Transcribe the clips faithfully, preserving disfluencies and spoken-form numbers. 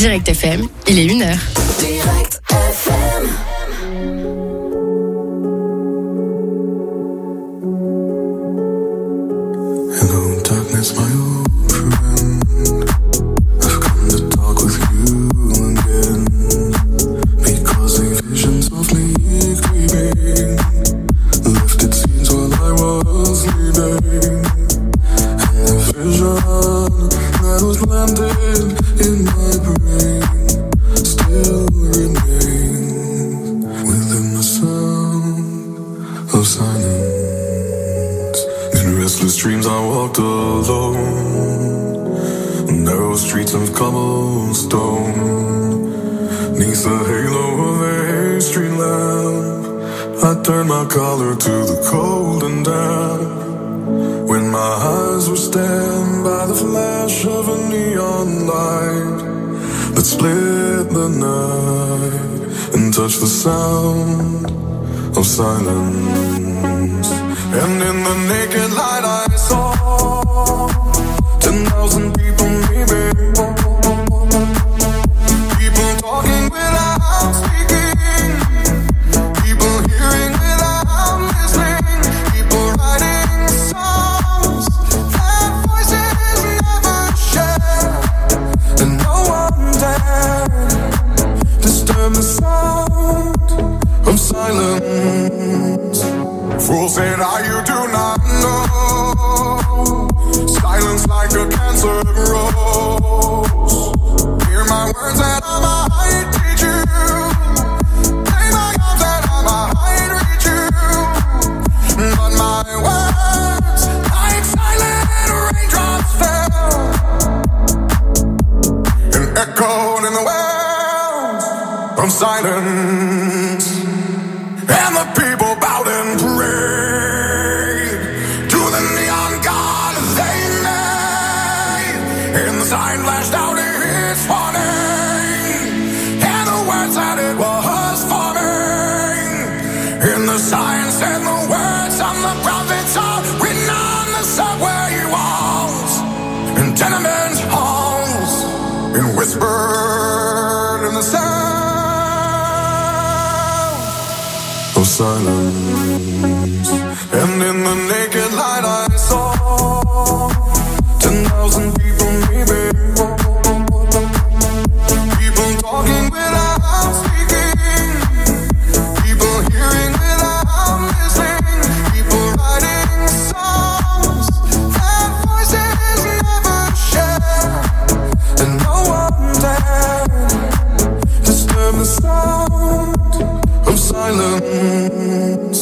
Direct F M, il est une heure. Direct F M. Hello, darkness, my old friend. I've come to talk with you again, because a vision softly creeping left its scenes while I was sleeping, and the vision that was planted in my brain still remains within the sound of silence. In restless dreams I walked alone, narrow streets of cobblestone, neath the halo of a street lamp. I turned my collar to the cold and damp, when my eyes were stabbed by the flash of a neon light that split the night and touched the sound of silence. And in the naked light I saw ten thousand people, maybe people talking without speaking, people hearing without listening, people writing songs that voices never share, and no one dared disturb the sound of silence. Fools said, "Ah, you do not know. Silence like a cancer grows. Hear my words that I might teach you. Play my arms that I might reach you. But my words, like silent raindrops, fell and echoed in the wells of silence. And the people bowed and prayed to the neon god they made. And the sign flashed out its warning, and the words that it was forming. And the sign said the words of the prophets are written on the subway walls and tenement halls, and whispered in the sound of silence. And in the naked light I saw ten thousand people, maybe people talking without speaking, people hearing without listening, people writing songs that voices never share, and no one dared disturb the sound of silence.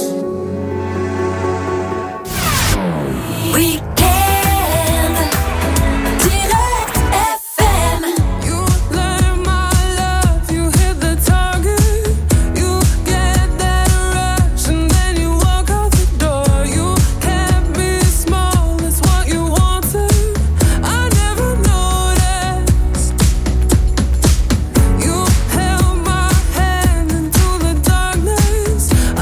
Weekend Direct F M. You let my love, you hit the target. You get that rush and then you walk out the door. You kept me small, that's what you wanted. I never noticed. You held my hand into the darkness.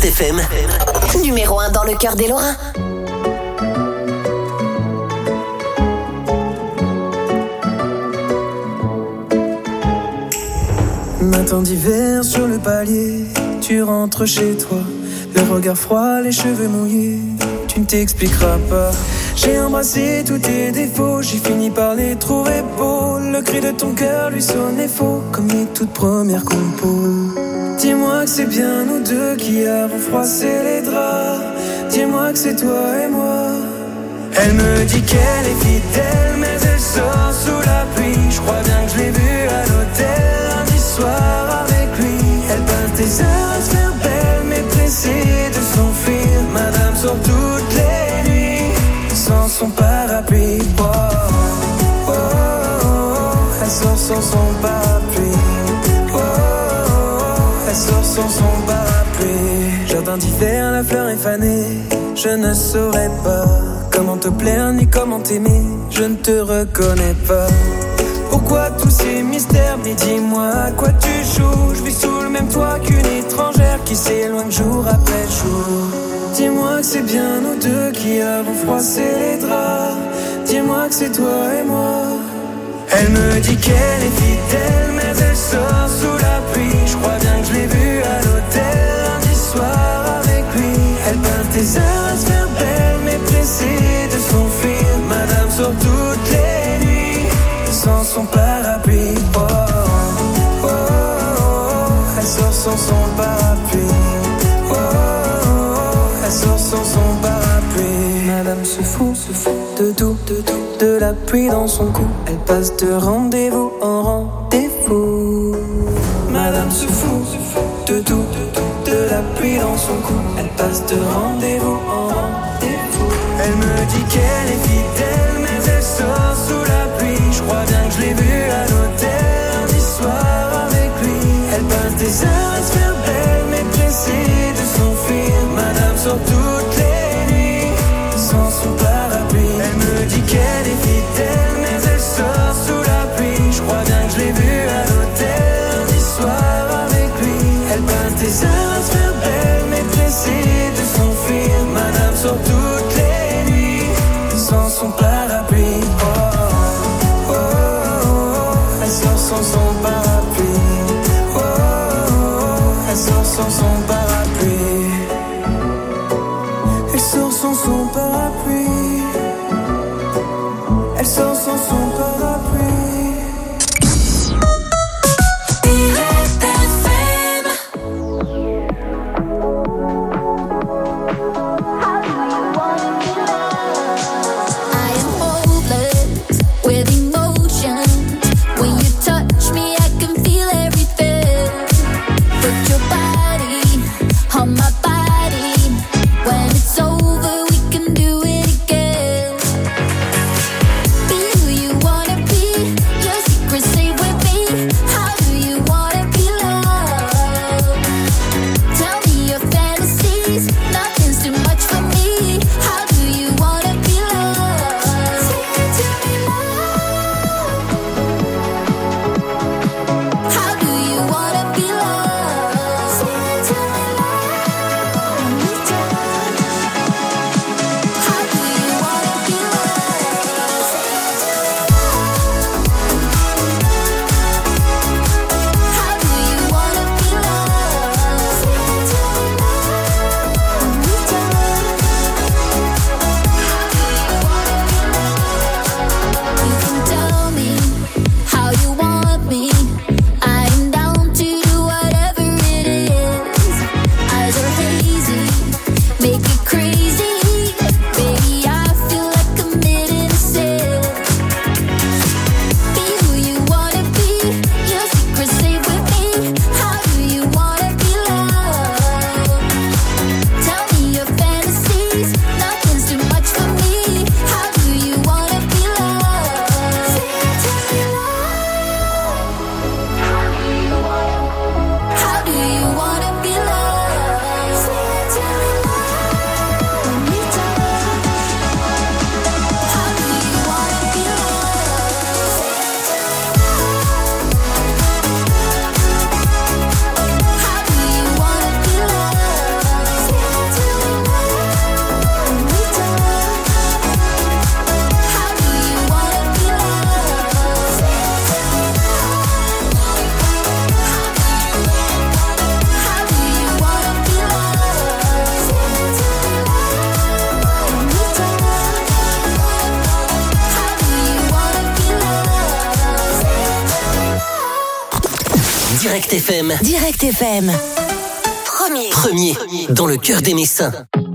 F M. Numéro un dans le cœur des Lorrains. Matin d'hiver sur le palier, tu rentres chez toi, le regard froid, les cheveux mouillés, tu ne t'expliqueras pas. J'ai embrassé tous tes défauts, j'ai fini par les trouver beaux. Le cri de ton cœur lui sonnait faux, comme les toutes premières compos. Dis-moi que c'est bien nous deux qui avons froissé les draps. Dis-moi que c'est toi et moi. Elle me dit qu'elle est fidèle, mais elle sort sous la pluie. Je crois bien que je l'ai vue à l'hôtel lundi soir avec lui. Elle passe des heures à se faire belle, mais pressée de s'enfuir. Madame sort toutes les nuits sans son parapluie. Oh, oh, oh, oh. Elle sort sans son parapluie. Oh, oh, oh. Elle sort sans son parapluie. Jardin d'hiver, la fleur est fanée. Je ne saurais pas comment te plaire ni comment t'aimer. Je ne te reconnais pas. Pourquoi tous ces mystères? Mais dis-moi à quoi tu joues. Je vis sous le même toit qu'une étrangère qui s'éloigne jour après jour. Dis-moi que c'est bien nous deux qui avons froissé les draps. Dis-moi que c'est toi et moi. Elle me dit qu'elle est fidèle, mais elle sort sous la pluie. Je crois bien que je l'ai vue à l'hôtel lundi soir avec lui. Elle passe des heures à se faire belle, mais pressée de s'enfuir. Madame sort toutes les nuits sans son parapluie. Oh, oh, oh, oh. Elle sort sans son parapluie. Oh, oh, oh. Elle sort sans son parapluie. Madame se fout, se fout de tout, de tout, de la pluie dans son cou. Elle passe de rendez-vous en rendez-vous. Madame se fout, se fout de tout, de tout, de la pluie dans son cou. Elle passe de rendez-vous en rendez-vous. Elle me dit qu'elle est fidèle, mais elle sort sous la pluie. Je crois bien que je l'ai vue à l'hôtel lundi soir avec lui. Elle passe des heures à se faire belle, mais pressée de s'enfuir. Madame sort toutes les nuits sans son parapluie. Elle me dit qu'elle est fidèle, mais elle sort sous la pluie. Je crois bien que je l'ai vue à l'hôtel lundi soir avec lui. Elle passe des heures à se faire belle, mais pressée de s'enfuir. Madame sort toutes les nuits sans son parapluie. Oh, oh, oh, oh. Elle sort sans son parapluie. Oh, oh, oh. Elle sort sans son parapluie. Elle sort sans son parapluie. Elle sort sans son parapluie. On my body, when it's over, we can do it again. Direct F M. Direct F M. Premier. Premier, dans le cœur des Messins.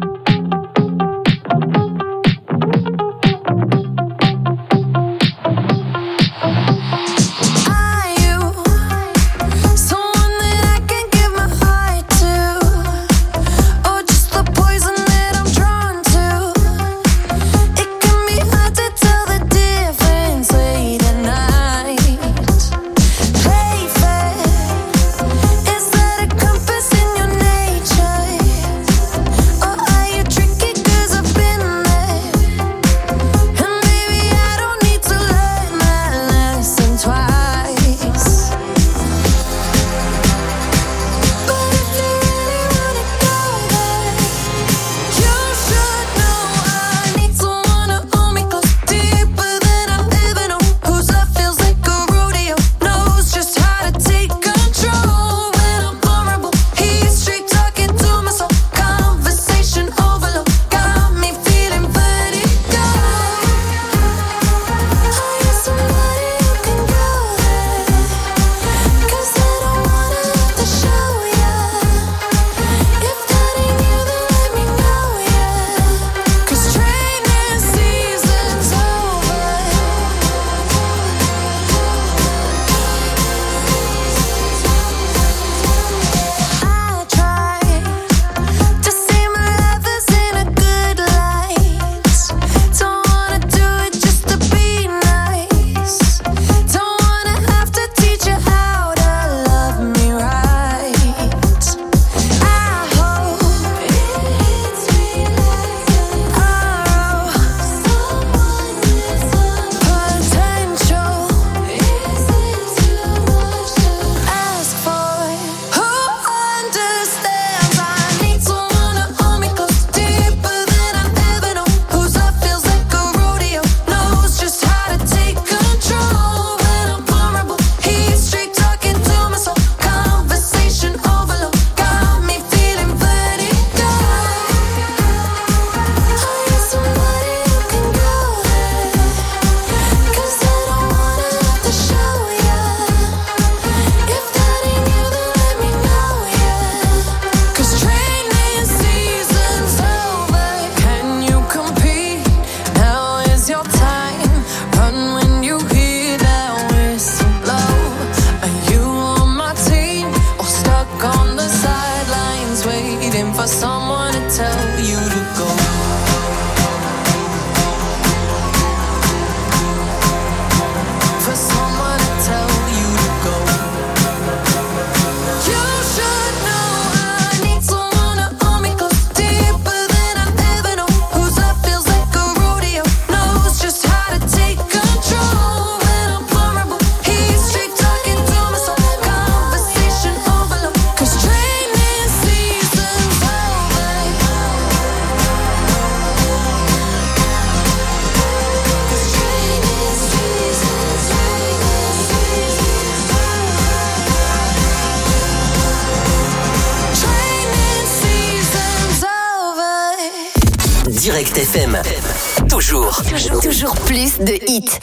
Direct F M. Toujours. Toujours, toujours plus de hits.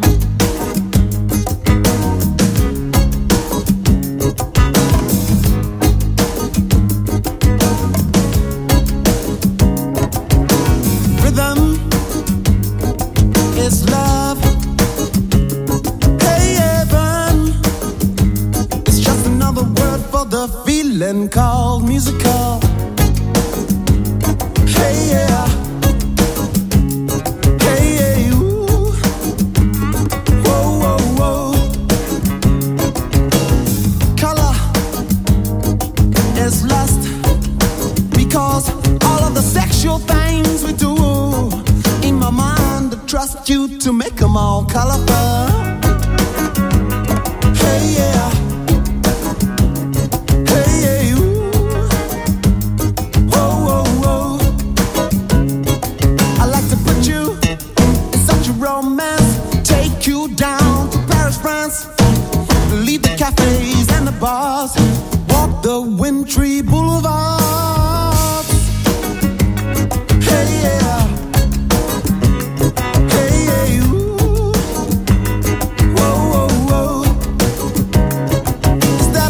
Rhythm is love. Hey, heaven. It's just another word for the feeling called musical. Hey, yeah. Things we do in my mind, I trust you to make them all colorful. Hey, yeah. Hey, yeah. Ooh. Whoa, whoa, whoa. I like to put you in such a romance, take you down to Paris, France, leave the cafes and the bars, walk the wintry boulevards. Hey, yeah. Hey, yeah, ooh. Whoa, whoa, whoa. Is that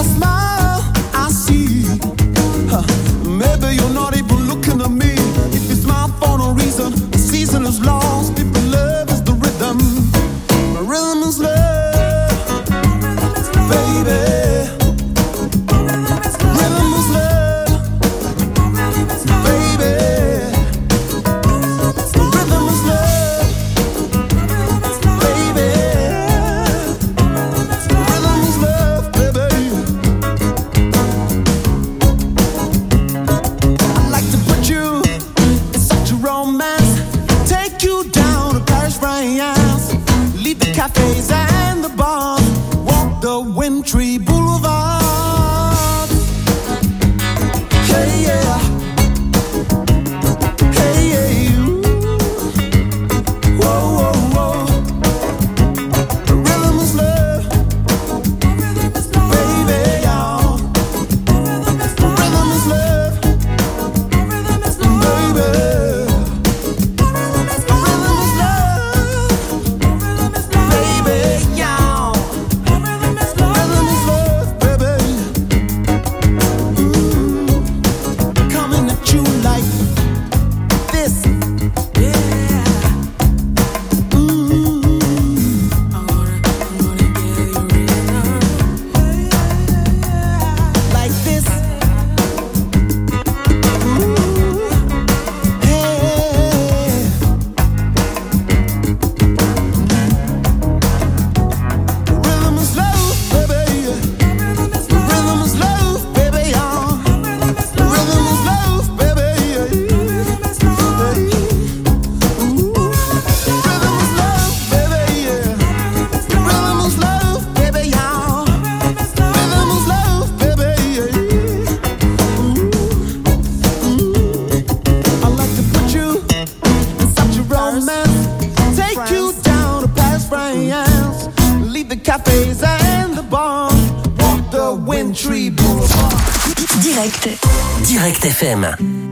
Tree Boulevard. Direct. Direct F M.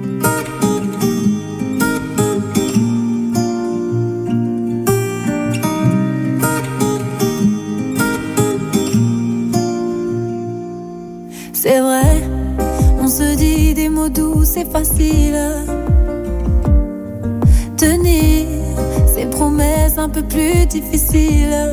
C'est vrai, on se dit des mots doux, c'est facile. Tenir ces promesses un peu plus difficiles.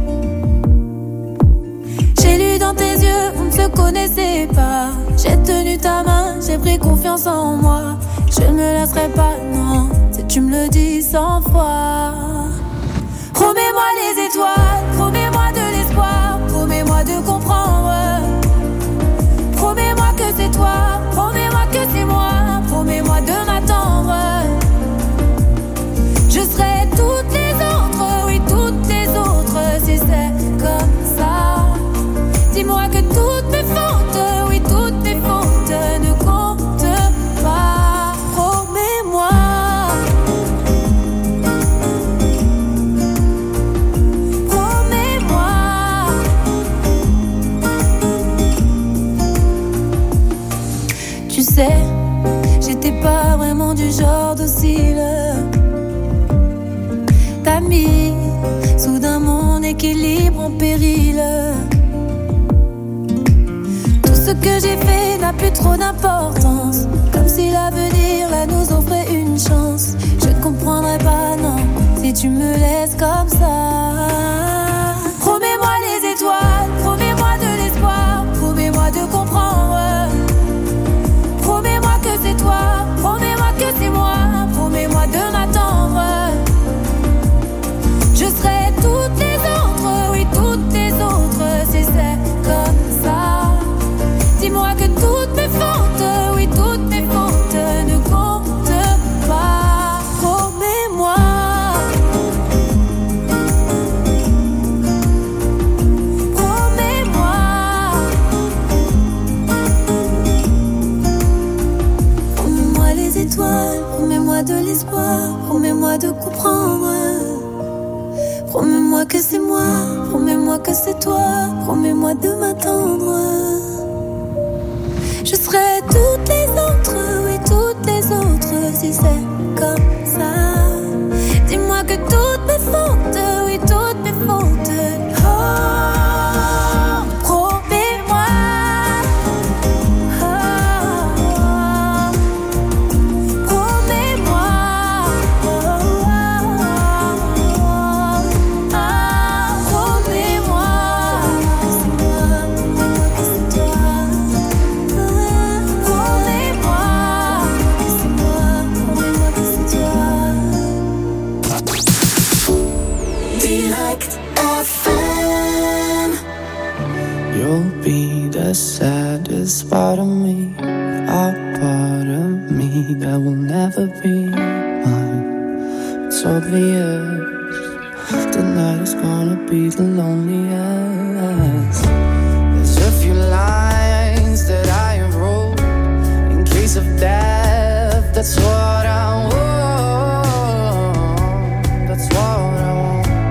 J'ai lu dans tes yeux, on ne se connaissait pas. J'ai tenu ta main, j'ai pris confiance en moi. Je ne me lasserai pas, non, si tu me le dis cent fois. Promets-moi les étoiles, promets-moi de l'espoir, promets-moi de comprendre. Promets-moi que c'est toi, promets-moi que c'est moi, promets-moi de m'attendre. Je serai toutes les autres, oui toutes les autres, si c'est comme ça. Dis-moi que toutes mes fautes, oui toutes mes fautes ne comptent pas. Promets-moi. Promets-moi. Tu sais, j'étais pas vraiment du genre docile. T'as mis soudain mon équilibre en péril. Tout ce que j'ai fait n'a plus trop d'importance. Comme si l'avenir là nous offrait une chance. Je ne comprendrais pas, non, si tu me laisses comme ça. Promets-moi les étoiles, promets-moi de l'espoir, promets-moi de comprendre. Promets-moi que c'est toi, promets-moi que c'est moi, promets-moi de m'attendre. Je serai toutes les autres, oui toutes les autres, si c'est comme ça. Dis-moi que toutes mes fautes, oui toutes mes fautes ne comptent pas. Promets-moi. Promets-moi. Promets-moi les étoiles, promets-moi de l'espoir, promets-moi de comprendre. Promets-moi que c'est moi, promets-moi que c'est toi, promets-moi de m'attendre. Je serai toutes les autres, oui toutes les autres, si c'est comme ça. Dis-moi que toutes mes fautes, oui toutes mes fautes. Oh, promets-moi. Oh, promets-moi. The saddest part of me, a part of me that will never be mine. It's obvious tonight is gonna be the loneliest. There's a few lines that I have wrote in case of death. That's what I want. That's what I want.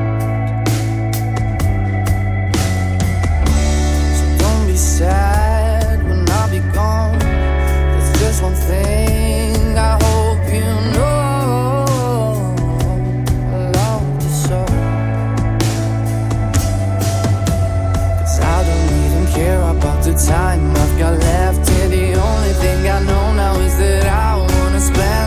Sad when I'll be gone. There's just one thing I hope you know. I love you so. 'Cause I don't even care about the time I've got left here. The only thing I know now is that I wanna spend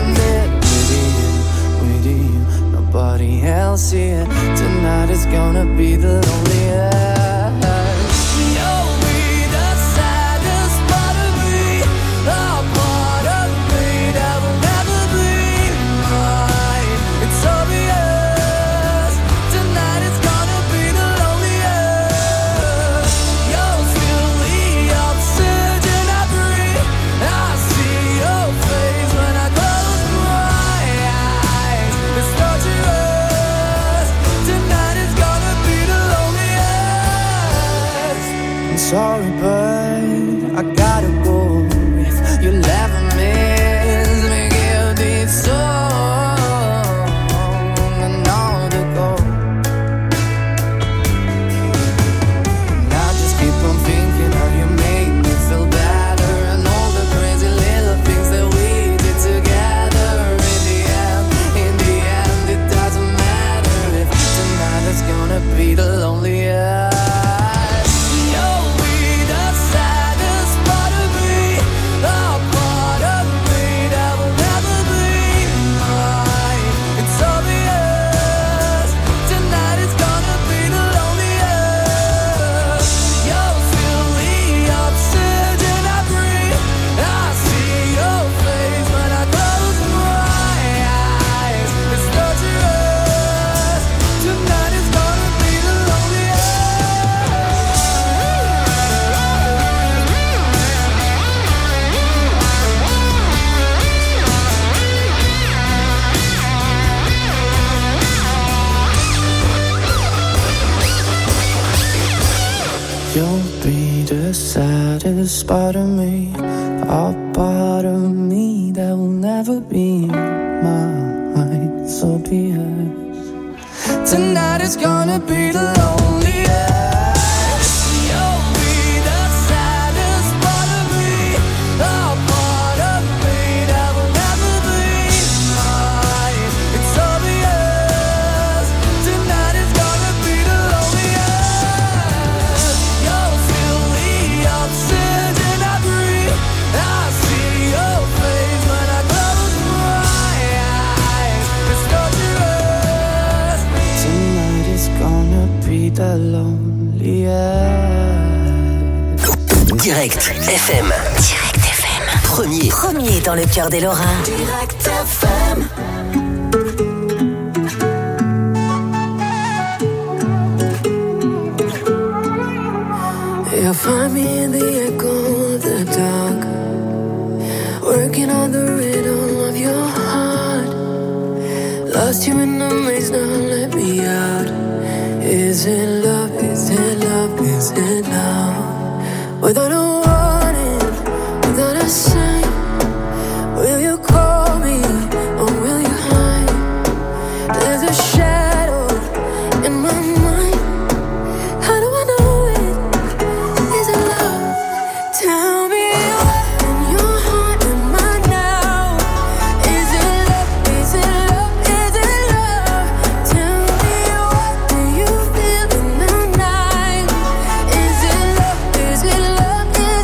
this part of me, a part of me that will never be mine. So be it. Tonight is gonna be the loneliest. The loneliest. Direct F M. Direct F M. Premier. Premier dans le cœur des Lorrains. Direct F M. You'll find me in the echo of the dark, working on the rhythm of your heart. Lost you in the maze, now let me out. Is it love, is it love, is it love? Without a warning, without a sign, will you call me or will you hide? There's a shadow in my mind. How do I know it? Is it love? Tell me what in your heart and mind now. Is it love, is it love, is it love? Tell me what do you feel in the night? Is it love, is it love, is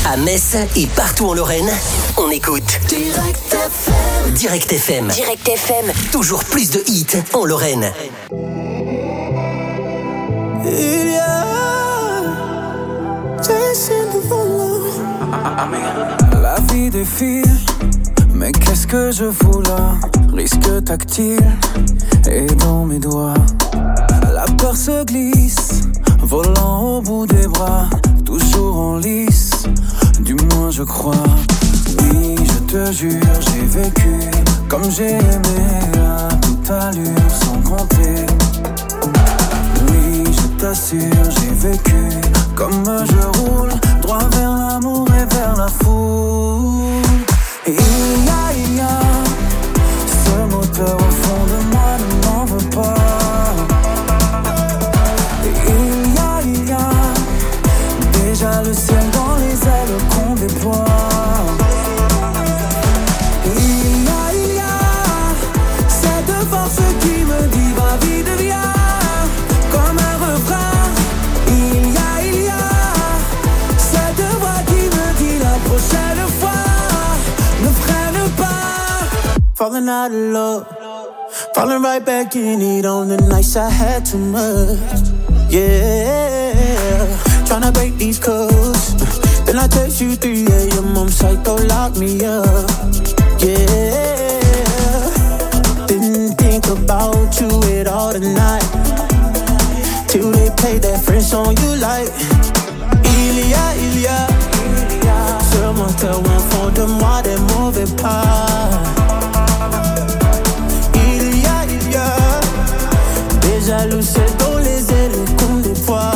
À Metz et partout en Lorraine, on écoute Direct F M. Direct F M. Direct F M. Toujours plus de hits en Lorraine. Il y a la vie défile, mais qu'est-ce que je fous là? Risque tactile et dans mes doigts. La peur se glisse, volant au bout des bras, toujours en lice, du moins je crois. Oui, je te jure, j'ai vécu comme j'ai aimé, à toute allure sans compter. Oui, je t'assure, j'ai vécu comme je roule, droit vers l'amour et vers la foule. Et il y a, il y a ce moteur au fond de moi, ne m'en veux pas. Et il y a, il y a déjà le ciel dans les ailes qu'on déploie. Et il y a, il y a cette force qui me dit va vite, viens, comme un refrain. Il y a, il y a cette voix qui me dit la prochaine fois ne freine pas. Falling out of love, falling right back in it on the nights I had too much. Yeah, tryna break these codes. Then I text you three a.m. I'm psycho, lock me up. Yeah, didn't think about you at all tonight, till they play that French song you like. Il y a, il y a ce moteur au fond de moi, des mauvais pas. Il y a, il y a déjà le ciel dans les ailes qu'on déploie.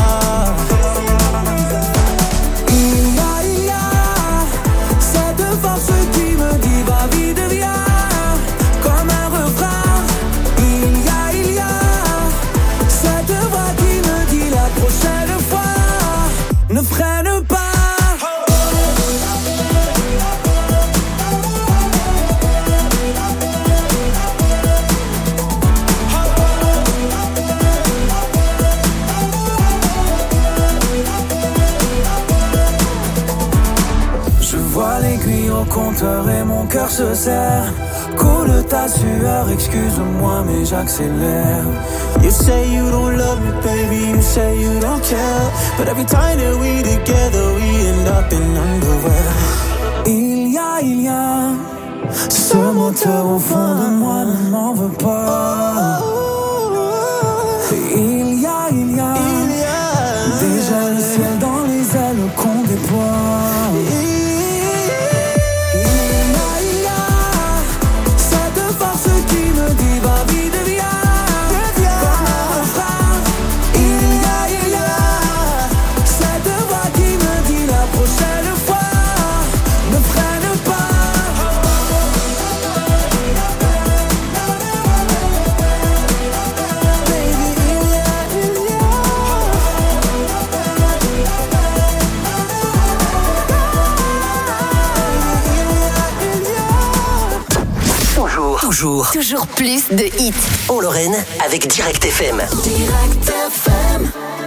Il y a, il y a cette force qui me dit va vite, viens, comme un refrain. Il y a, il y a cette voix qui me dit la prochaine fois ne freine pas. L'aiguille au compteur et mon cœur se serre. Coule ta sueur, excuse-moi mais j'accélère. You say you don't love me, baby, you say you don't care, but every time that we together we end up in underwear. Il y a, il y a ce moteur au fond de moi, ne m'en veux pas. Il y a, il y a déjà le ciel dans les ailes qu'on déploie. Toujours, toujours plus de hits en Lorraine avec Direct F M. Direct F M.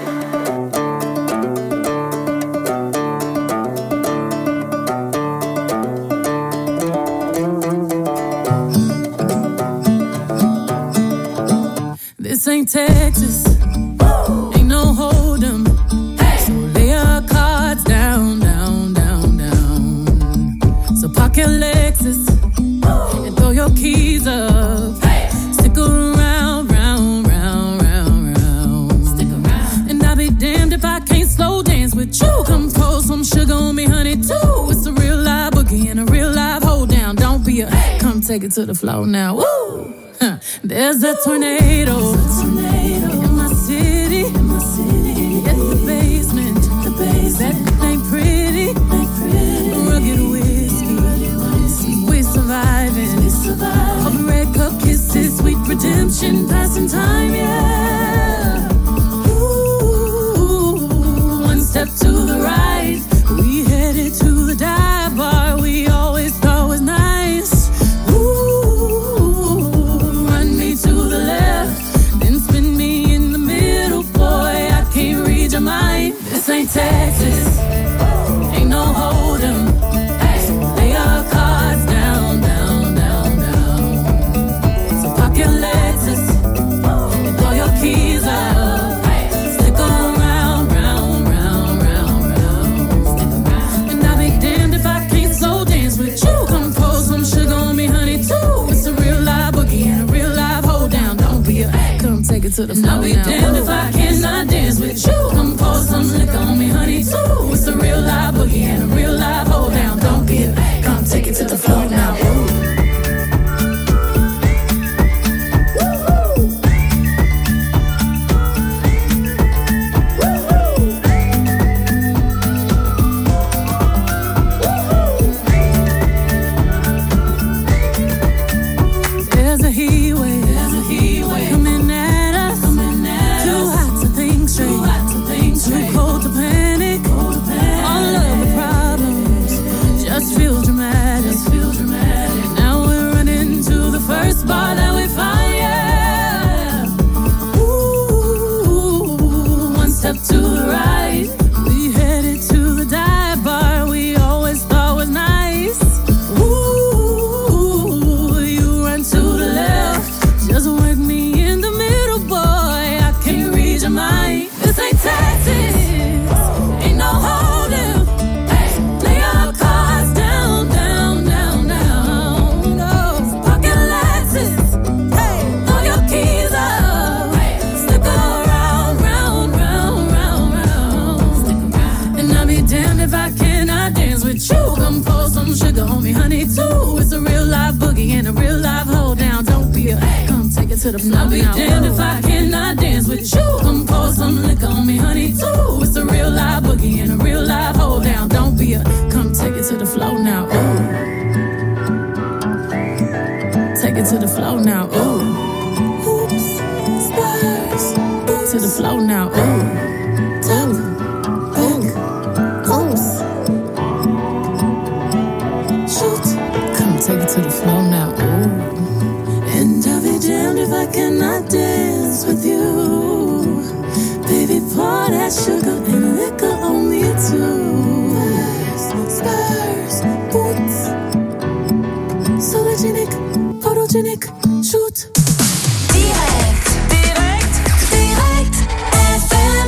This ain't Texas, ain't no hold'em. So lay your cards down, down, down, down. So park your Lexus and throw your keys up. Stick around, round, round, round, round. Stick around. And I'll be damned if I can't slow dance with you. Come pour some sugar on me, honey, too. It's a real live boogie and a real live hold down. Don't be a, come take it to the floor now. Woo! Huh. There's a tornado, There's a tornado in my city. In my city. Hit the basement, the basement. That ain't pretty, ain't pretty. Rugged whiskey, rugged whiskey. We're surviving, we're surviving. All the red cup kisses, sweet redemption, passing time, yeah. Ooh, one step to the right, we headed to the dive bar we always thought was nice. Ooh, run me to the left, then spin it to the floor. I'll be damned if I cannot dance with you. Come pour some liquor on me, honey, too. It's a real live boogie and a real live hold down. Don't be a babe. Come take it to the floor now. Ooh. To the floor. I'll be damned if I cannot dance with you. Come pour some liquor on me, honey, too. It's a real live boogie and a real live hold down. Don't be a, come take it to the floor now. Ooh. Take it to the floor now. Ooh. Oops, spurs. To the floor now. Ooh. Top, back, oops. Shoot. Come take it to the floor now. Ooh. And I'll be damned if I cannot dance with you. Baby, pour that sugar and liquor on me too. Spurs, boots. Sologenic, photogenic, shoot. Direct, direct, direct F M.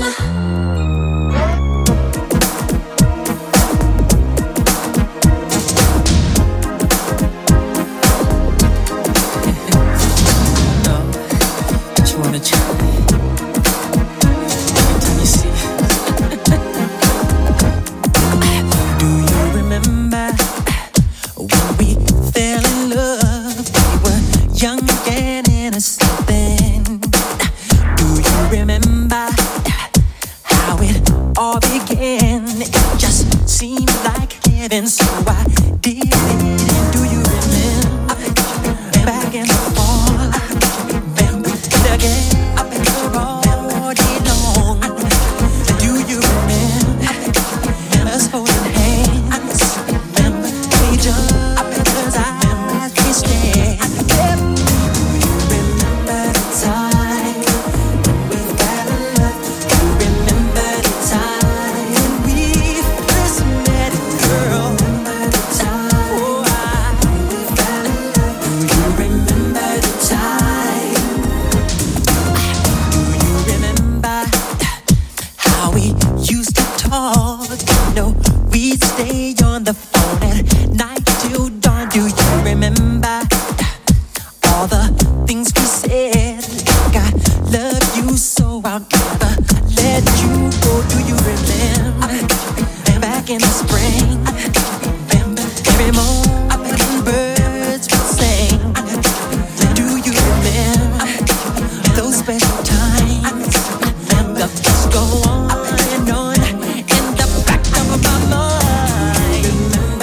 So I did it. Do you remember back in the fall? Remember again all day long. Do you remember us holding hands? Remember we just as we stand. Do you remember the time we fell in love? Do you remember the time we first met, girl? Stay on the phone at night till dawn. Do you remember all the things we said? Like I love you so I'll never let you go. Do you remember back in the spring? Remember every morning birds would sing. Do you remember those special times? The thoughts go on and on in the back of my mind.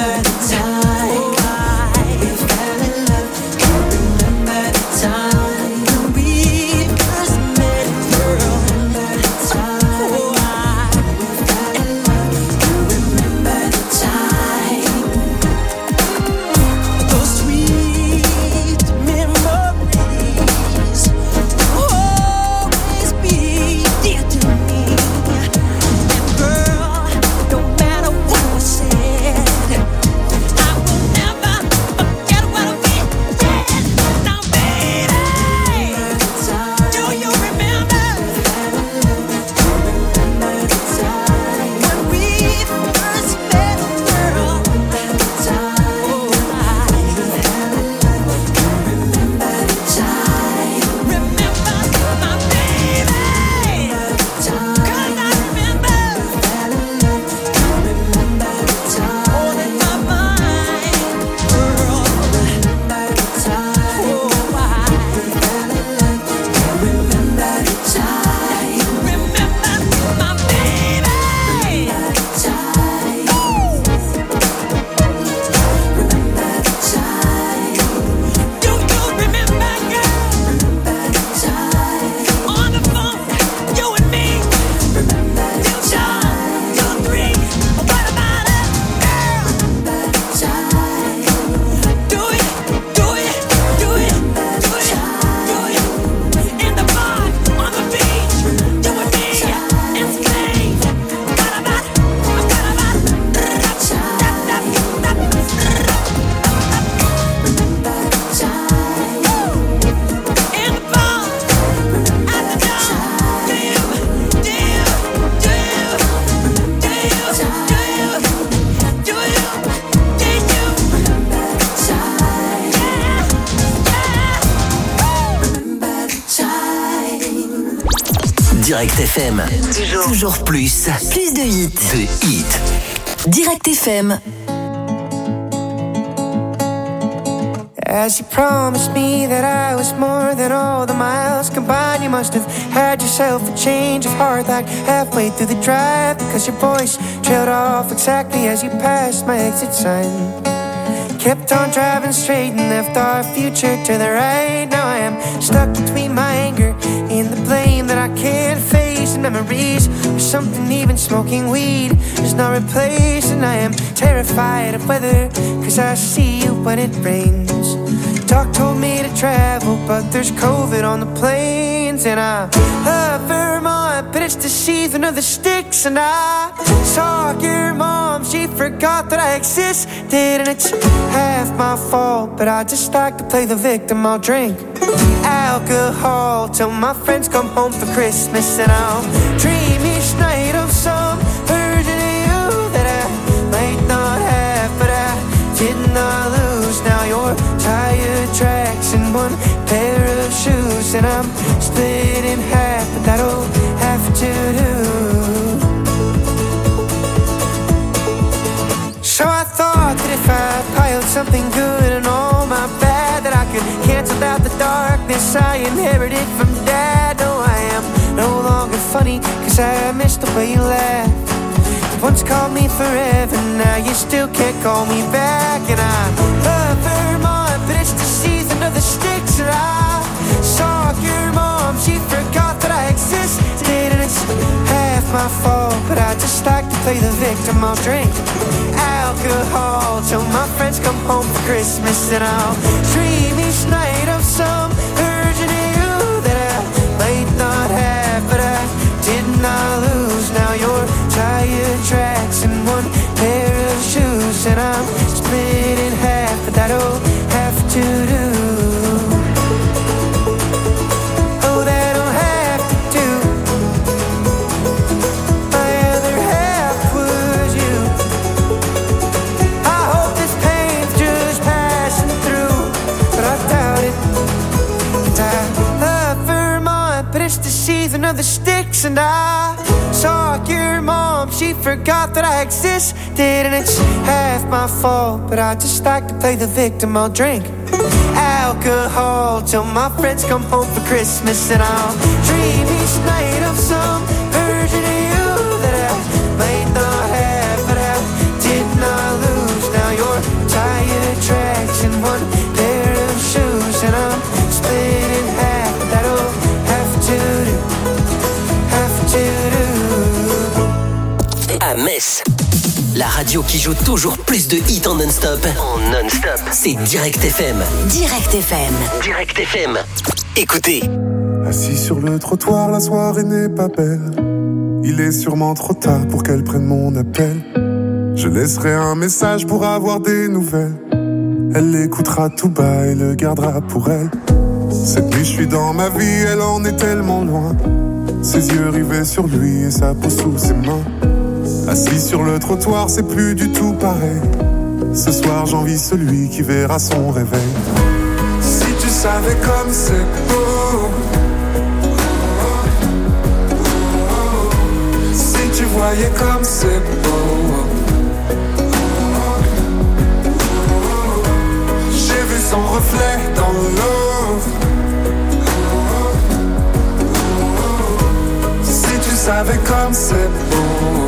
Direct F M. Toujours, toujours plus. Plus de hits. De hits. Direct F M. As you promised me that I was more than all the miles combined, you must have had yourself a change of heart like halfway through the drive, because your voice trailed off exactly as you passed my exit sign. Kept on driving straight and left our future to the right. Now I am stuck between my anger and the blame that I can't face, and memories of something even smoking weed is not replaced. And I am terrified of weather, cause I see you when it rains. Doc told me to travel, but there's COVID on the planes. And I love Vermont, but it's the season of the sticks. And I saw your mom, she forgot that I existed. And it's half my fault, but I just like to play the victim. I'll drink alcohol till my friends come home for Christmas. And I'll dream each night of some version of you that I might not have, but I did not lose. Now you're tire tracks and one pair of shoes, and I'm split in half, but that'll have to do. So I thought that if I piled something good and all my bad, that I could cancel out the darkness I inherited from Dad. No, I am no longer funny, cause I miss the way you laugh. You once called me forever, now you still can't call me back. And I love Vermont, but it's the season of the sticks. And I saw your mom, she forgot that I existed. And it's half my fault, but I just like to play the victim. I'll drink alcohol till my friends come home for Christmas. And I'll dream each night of some version of you that I might not have, but I did not lose. Now you're tire tracks and one pair of shoes, and I'm split in half, but that'll have to do. Oh, that'll have to do. My other half was you. I hope this pain's just passing through, but I doubt it. And I love Vermont, but it's the season of the sticks. And I saw your mom, she forgot that I existed. And it's half my fault, but I just like to play the victim. I'll drink alcohol till my friends come home for Christmas. And I'll dream each night of some version of you that I might not have, but I did not lose. Now you're tire tracks and one pair of shoes, and I'm split in half, but that'll have to do, have to do. À Metz, la radio qui joue toujours plus de hits en non-stop. En non-stop, c'est Direct F M. Direct F M. Direct F M. Écoutez. Assis sur le trottoir, la soirée n'est pas belle. Il est sûrement trop tard pour qu'elle prenne mon appel. Je laisserai un message pour avoir des nouvelles. Elle l'écoutera tout bas et le gardera pour elle. Cette nuit je suis dans ma vie, elle en est tellement loin. Ses yeux rivés sur lui et sa peau sous ses mains. Assis sur le trottoir, c'est plus du tout pareil. Ce soir j'envie celui qui verra son réveil. Si tu savais comme c'est beau, si tu voyais comme c'est beau. J'ai vu son reflet dans l'eau. Si tu savais comme c'est beau.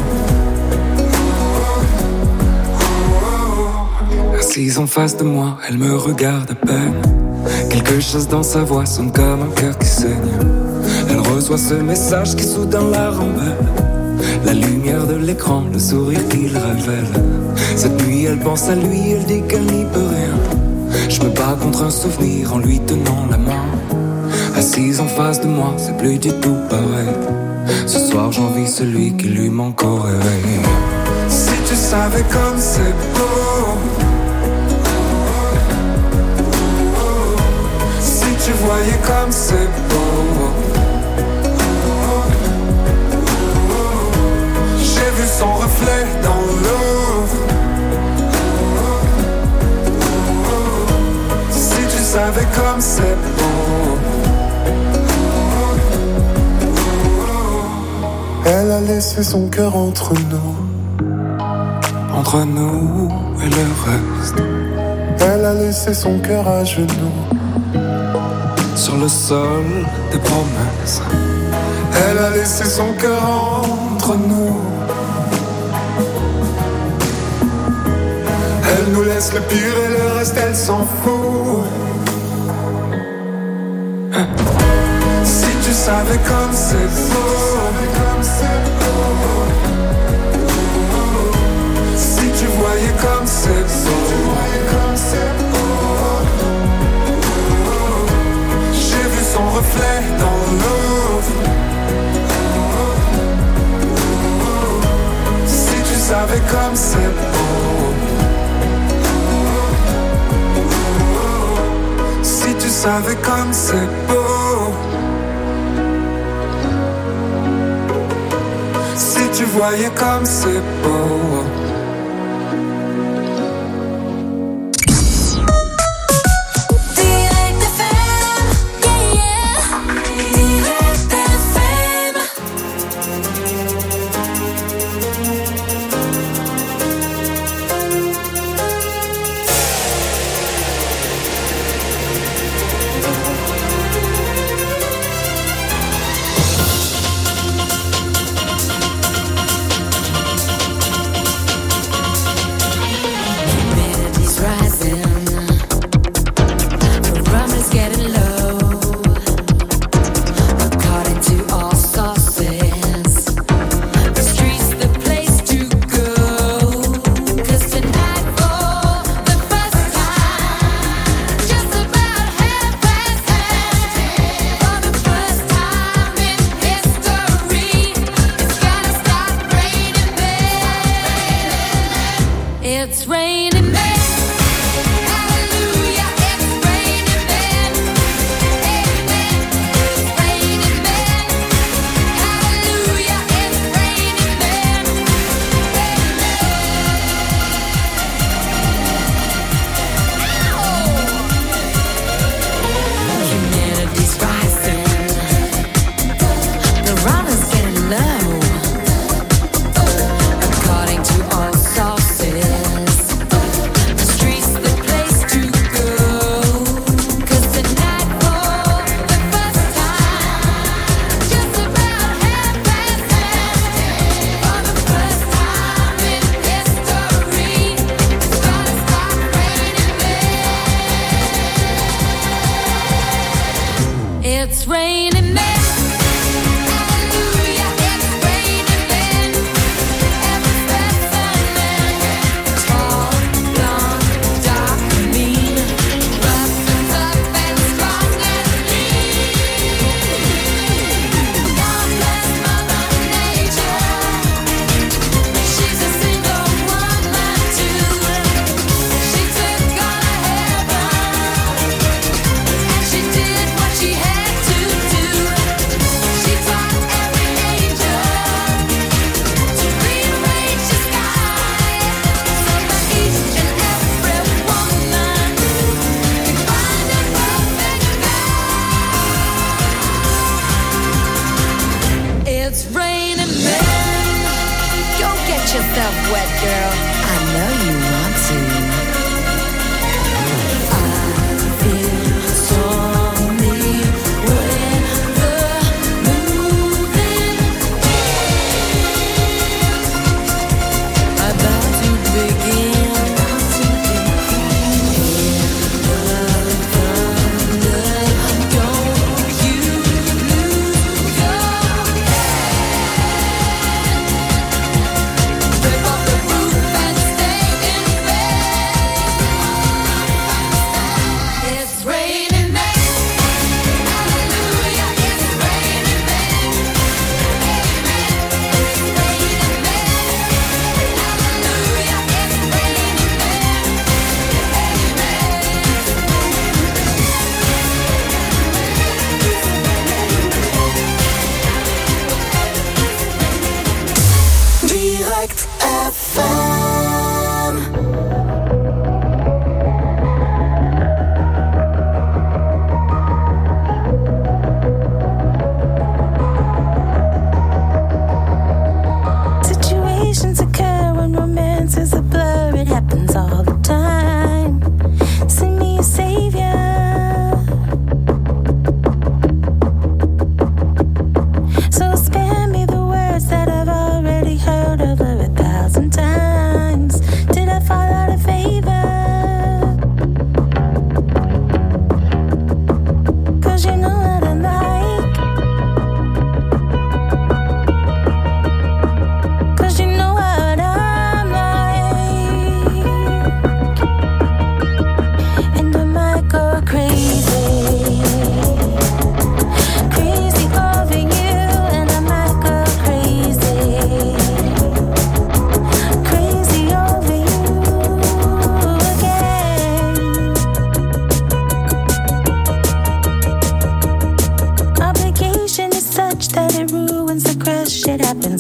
Assise en face de moi, elle me regarde à peine. Quelque chose dans sa voix sonne comme un cœur qui saigne. Elle reçoit ce message qui soudain la rembelle. La lumière de l'écran, le sourire qu'il révèle. Cette nuit elle pense à lui, elle dit qu'elle n'y peut rien. Je me bats contre un souvenir en lui tenant la main. Assise en face de moi, c'est plus du tout pareil. Ce soir j'envie celui qui lui manque au réveil. Si tu savais comme c'est beau, si tu voyais comme c'est beau. J'ai vu son reflet dans l'eau. Si tu savais comme c'est beau. Elle a laissé son cœur entre nous. Entre nous et le reste. Elle a laissé son cœur à genoux. Sur le sol des promesses. Elle a laissé son cœur entre nous. Elle nous laisse le pire et le reste elle s'en fout. Si tu savais comme c'est beau. Si tu voyais comme c'est beau. J'ai vu son reflet dans l'eau. Si tu savais comme c'est beau. Si tu savais comme c'est beau. Si tu voyais comme c'est beau. She did what she had to do.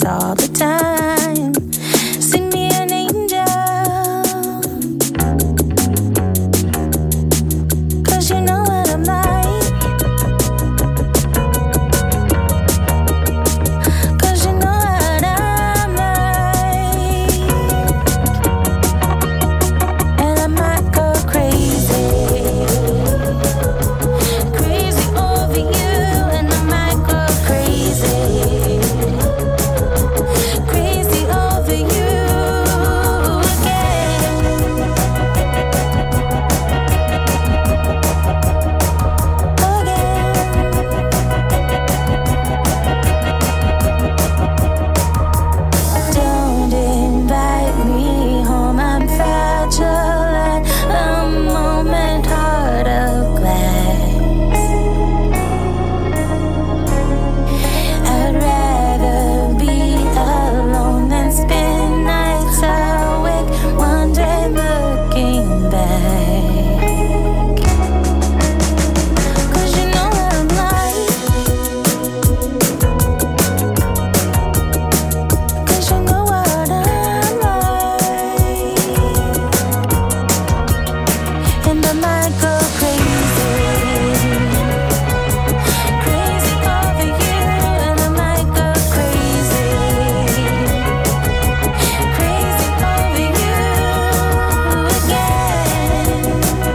night all the time. Send me an angel, 'cause you know what I'm like. 'Cause you know what I'm like. And I might go crazy, crazy over you. And I might go crazy, crazy over you again. Don't invite me home, I'm fragile at a moment, heart of glass. I'd rather be alone than spend nights awake, wondering, looking back. 'Cause you know what I'm like. 'Cause you know what I'm like. And I might go crazy, crazy over you. And I might go crazy, crazy over you again,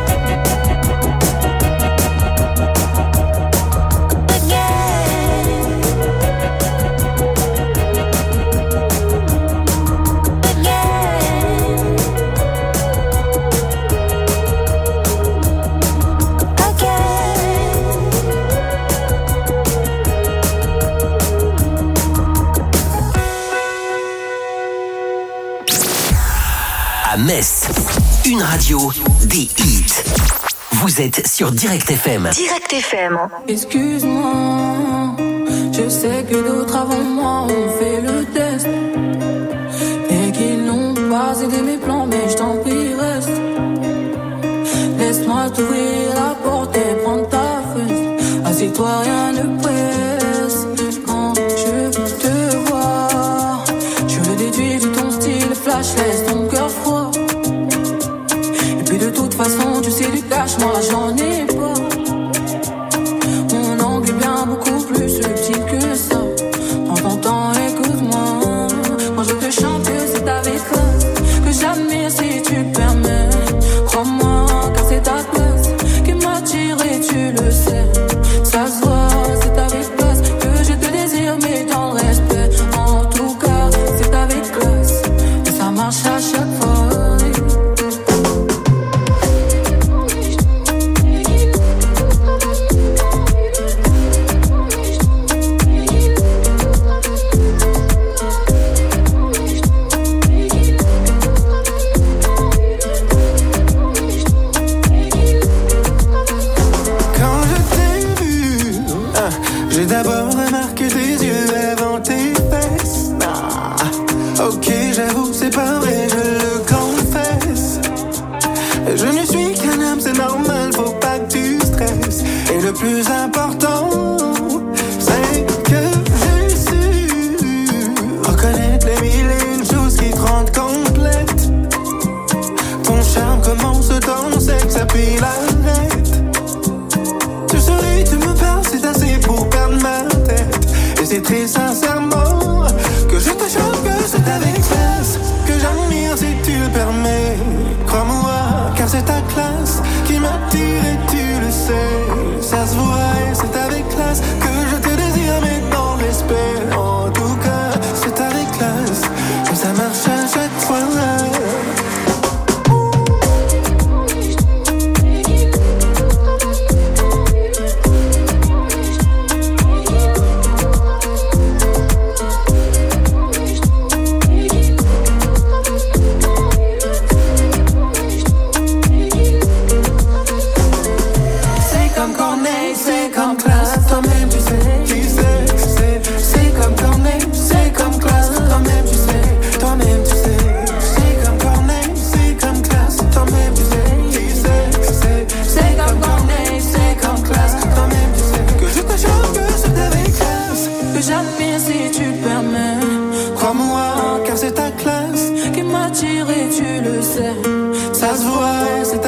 À Metz, une radio, des hits. Vous êtes sur Direct F M. Direct F M. Excuse-moi, je sais que d'autres avant moi ont fait le test et qu'ils n'ont pas aidé mes plans, mais je t'en prie reste. Laisse-moi t'ouvrir la porte et prendre ta fesse. Assieds-toi, rien ne presse. Quand je te vois, je le déduis de ton style flash, laisse ton cœur froid. Et puis de toute façon, tu sais du cash, moi j'en ai pas. Mon angle est bien beaucoup plus subtil que ça. Prends ton temps, écoute-moi. Quand je te chante, c'est avec classe que j'admire si tu permets. Crois-moi, car c'est ta classe qui m'attire et tu le sais. Ça se voit, c'est avec classe que je te désire, mais dans le respect. En tout cas, c'est avec classe et ça marche à chaque fois. Quand je t'ai vu, ah, j'ai d'abord remarqué tes yeux avant tes fesses. Ah, ok, j'avoue, c'est pas vrai, je le confesse. Je ne suis qu'un homme, c'est normal, faut pas que tu stresses. Et le plus important, c'est que j'ai su reconnaître les mille et une choses qui te rendent complète. Ton charme commence dans le sexe, puis l'arrête. Tu souris, tu me parles, c'est assez pour perdre ma tête. Et c'est très sincèrement que je te chante, que c'est avec classe que j'admire si tu le permets. Crois-moi, car c'est ta classe qui m'attire et tu le sais. Ça se voit et c'est avec classe que je te désire, mais dans le respect.